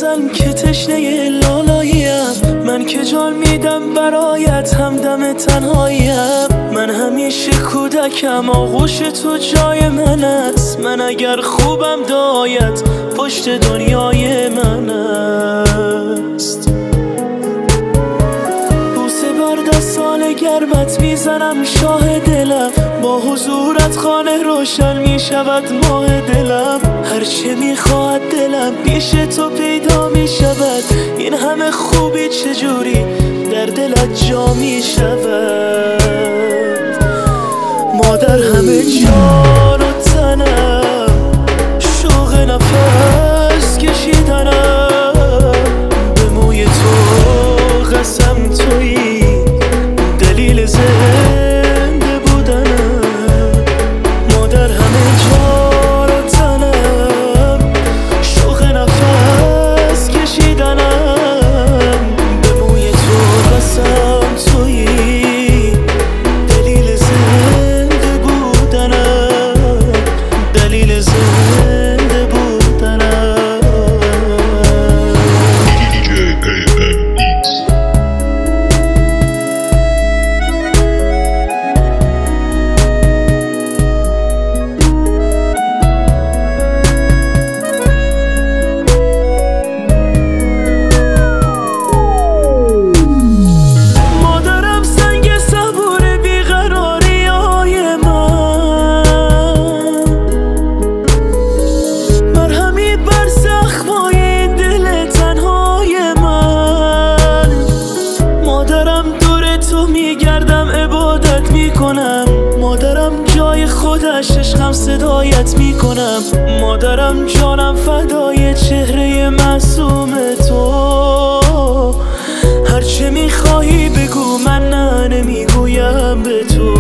بزن که تشنه لالاییم. من که جان میدم برایت همدم تنهاییم. من همیشه کودکم آغوش تو جای من است. من اگر خوبم دعایت پشت دنیای من است. بوسه بر دستان گرمت میزنم شاه دلم. با حضورت خانه روشن میشود ماه دلم. هرچه میخواهد دلم پیش تو پیدا میشود. این همه خوبی چجوری در دلت جا میشود. مادر همه جان و تنم شوق نفس کشیدنم. به موی تو قسم تویی دلیل زنده بودنم. مادر همه جان و تنم شوق نفس کشیدنم. به موی تو قسم تویی دلیل زنده بودنم. دلیل زنده بودنم. مادرم جای خودش عشقم صدایت میکنم. مادرم جانم فدای چهره معصوم تو. هرچه میخواهی بگو من نه نمیگویم به تو.